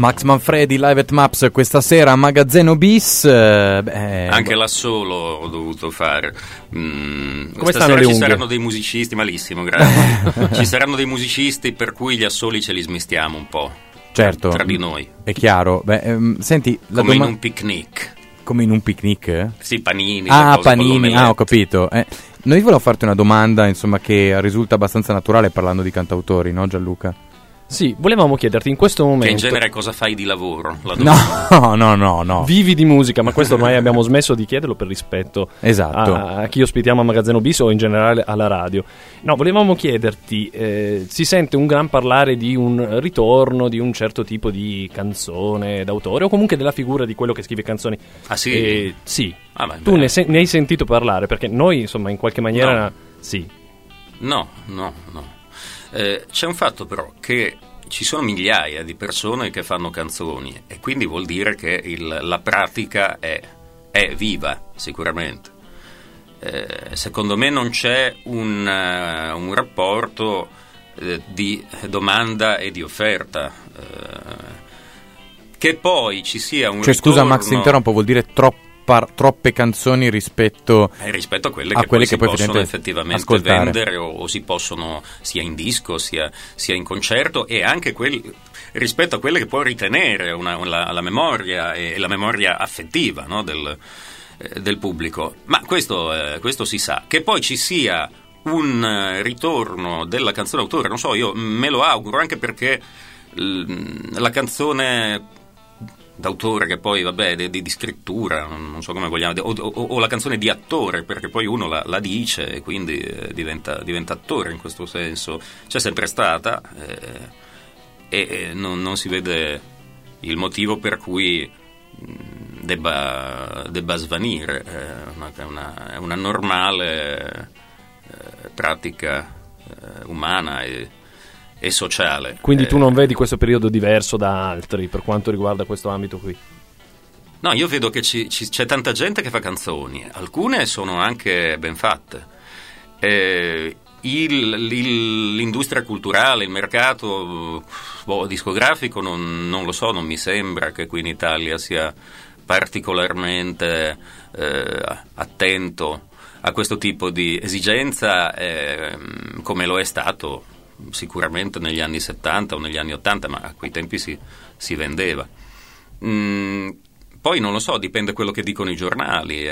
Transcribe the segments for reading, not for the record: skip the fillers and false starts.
Max Manfredi live at Maps questa sera a Magazzeno Bis. Anche là solo ho dovuto fare. Come stanno le unghie? Ci saranno dei musicisti, malissimo, grazie. Ci saranno dei musicisti per cui gli assoli ce li smestiamo un po'. Certo, tra di noi. È chiaro. Senti, come in un picnic. Come in un picnic? Sì, panini. Panini, ho capito. Noi volevo farti una domanda, insomma, che risulta abbastanza naturale parlando di cantautori, no Gianluca? Sì, volevamo chiederti in questo momento... Che in genere cosa fai di lavoro? No. Vivi di musica, ma questo ormai abbiamo smesso di chiederlo per rispetto a chi ospitiamo a Magazzeno Bis o in generale alla radio. No, volevamo chiederti, si sente un gran parlare di un ritorno di un certo tipo di canzone d'autore o comunque della figura di quello che scrive canzoni. Ah sì? Sì. Tu ne hai sentito parlare? Perché noi, insomma, in qualche maniera... No. Sì. No. C'è un fatto però che ci sono migliaia di persone che fanno canzoni e quindi vuol dire che la pratica è viva sicuramente. Secondo me non c'è un rapporto di domanda e di offerta, che poi ci sia un ritorno... scusa Max, ti interrompo, vuol dire troppe canzoni rispetto a quelle che poi si possono effettivamente ascoltare, vendere o si possono sia in disco sia in concerto, e anche rispetto a quelle che può ritenere la memoria e la memoria affettiva, no, del pubblico. Ma questo si sa. Che poi ci sia un ritorno della canzone d'autore, non so, io me lo auguro, anche perché la canzone d'autore, che poi di scrittura, non so come vogliamo, o la canzone di attore, perché poi uno la dice e quindi diventa attore in questo senso, c'è sempre stata, e non si vede il motivo per cui debba svanire. È una normale pratica umana e sociale. Quindi tu non vedi questo periodo diverso da altri per quanto riguarda questo ambito qui? No, io vedo che c'è tanta gente che fa canzoni, alcune sono anche ben fatte. L'industria culturale, il mercato discografico non lo so, non mi sembra che qui in Italia sia particolarmente attento a questo tipo di esigenza, come lo è stato sicuramente negli anni 70 o negli anni 80, ma a quei tempi si vendeva. Poi non lo so, dipende quello che dicono i giornali,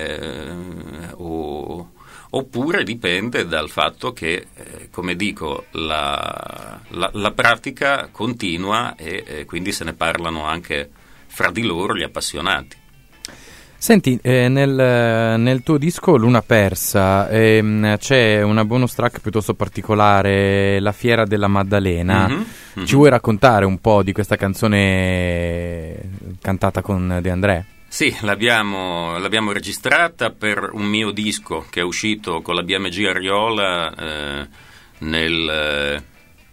oppure dipende dal fatto che, come dico, la pratica continua e quindi se ne parlano anche fra di loro gli appassionati. Senti, nel tuo disco Luna Persa c'è una bonus track piuttosto particolare, La Fiera della Maddalena. Mm-hmm. Ci vuoi raccontare un po' di questa canzone cantata con De André? Sì, l'abbiamo registrata per un mio disco che è uscito con la BMG Ariola non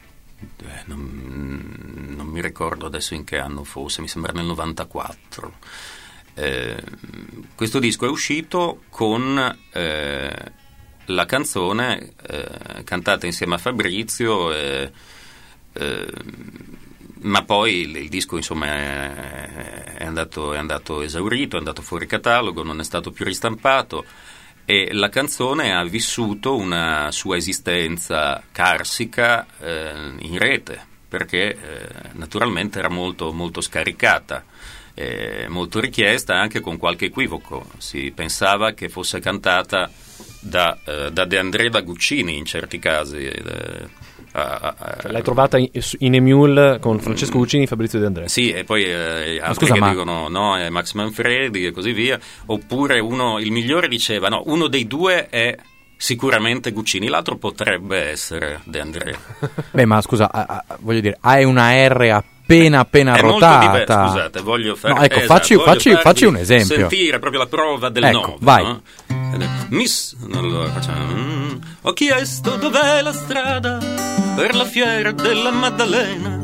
mi ricordo adesso in che anno fosse, mi sembra nel 94. Questo disco è uscito con la canzone cantata insieme a Fabrizio, ma poi il disco insomma è andato esaurito, è andato fuori catalogo, non è stato più ristampato, e la canzone ha vissuto una sua esistenza carsica in rete, perché naturalmente era molto, molto scaricata, molto richiesta, anche con qualche equivoco. Si pensava che fosse cantata da De André, da Guccini in certi casi. L'hai trovata in Emule con Francesco Guccini e Fabrizio De André? Sì, e poi altri che dicono no, è Max Manfredi e così via. Oppure il migliore diceva no, uno dei due è sicuramente Guccini, l'altro potrebbe essere De André. Beh, ma scusa, voglio dire, hai una R appena rotata. Scusate, voglio fare. No, ecco, facci un esempio. Sentire proprio la prova del ecco, no. Vai. No? Allora facciamo. Ho chiesto dov'è la strada per la fiera della Maddalena.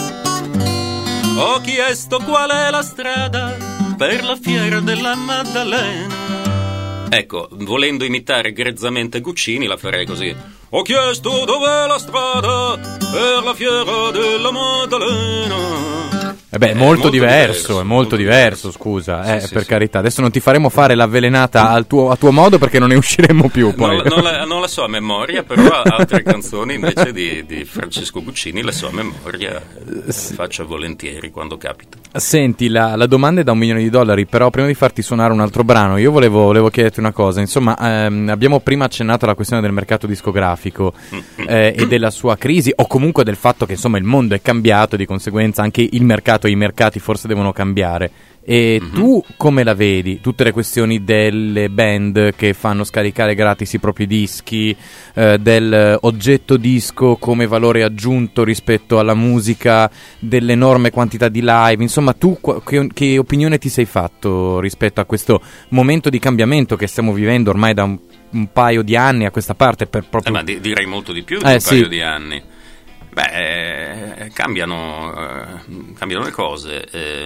Ho chiesto qual è la strada per la fiera della Maddalena. Ecco, volendo imitare grezzamente Guccini la farei così. Ho chiesto dov'è la strada per la fiera della Maddalena. È molto diverso, scusa, per carità. Adesso non ti faremo fare l'avvelenata a tuo modo, perché non ne usciremo più. Poi. Non la so a memoria, però altre canzoni invece di Francesco Guccini le so a memoria, faccio volentieri quando capita. Senti, la domanda è da $1 milione, però prima di farti suonare un altro brano io volevo chiederti una cosa. Insomma, abbiamo prima accennato alla questione del mercato discografico e della sua crisi, o comunque del fatto che insomma il mondo è cambiato, di conseguenza anche il mercato e i mercati forse devono cambiare. E tu come la vedi? Tutte le questioni delle band che fanno scaricare gratis i propri dischi, del oggetto disco come valore aggiunto rispetto alla musica, dell'enorme quantità di live, insomma tu che opinione ti sei fatto rispetto a questo momento di cambiamento che stiamo vivendo ormai da un paio di anni a questa parte? Ma direi molto di più di un paio di anni. Cambiano le cose.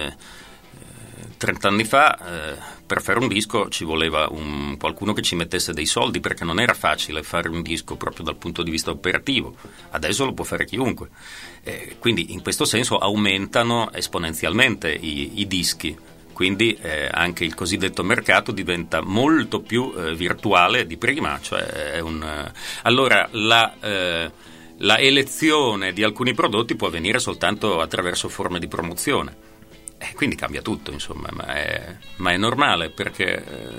30 anni fa per fare un disco ci voleva qualcuno che ci mettesse dei soldi, perché non era facile fare un disco proprio dal punto di vista operativo. Adesso lo può fare chiunque, quindi in questo senso aumentano esponenzialmente i dischi, quindi anche il cosiddetto mercato diventa molto più virtuale di prima, cioè allora la elezione di alcuni prodotti può avvenire soltanto attraverso forme di promozione. Quindi cambia tutto, insomma, ma è normale, perché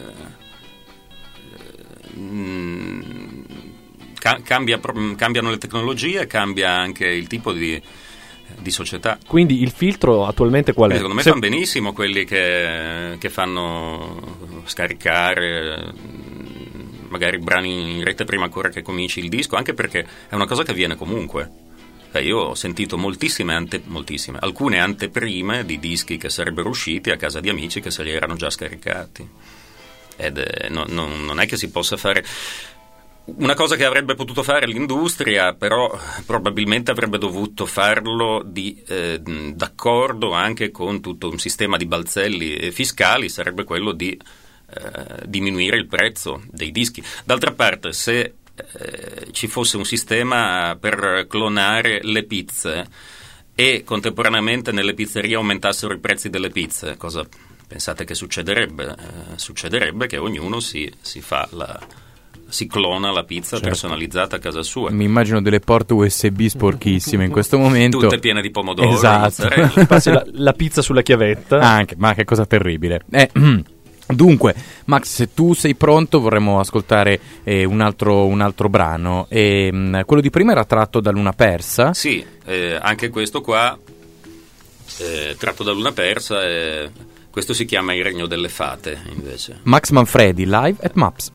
cambiano le tecnologie, cambia anche il tipo di società. Quindi il filtro attualmente qual è? Secondo me fanno benissimo quelli che fanno scaricare magari brani in rete prima ancora che cominci il disco, anche perché è una cosa che avviene comunque. Io ho sentito moltissime, alcune anteprime di dischi che sarebbero usciti a casa di amici che se li erano già scaricati. Non è che si possa fare una cosa che avrebbe potuto fare l'industria, però probabilmente avrebbe dovuto farlo d'accordo anche con tutto un sistema di balzelli fiscali, sarebbe quello di diminuire il prezzo dei dischi. D'altra parte, se ci fosse un sistema per clonare le pizze e contemporaneamente nelle pizzerie aumentassero i prezzi delle pizze, cosa pensate che succederebbe? Succederebbe che ognuno si clona la pizza personalizzata a casa sua. Mi immagino delle porte USB sporchissime in questo momento, tutte piene di pomodoro, esatto. Passi la pizza sulla chiavetta. Anche, ma che cosa terribile. Dunque, Max, se tu sei pronto vorremmo ascoltare un altro brano. Quello di prima era tratto da Luna Persa. Sì, anche questo qua tratto da Luna Persa. Questo si chiama Il Regno delle Fate, invece. Max Manfredi, live at Maps.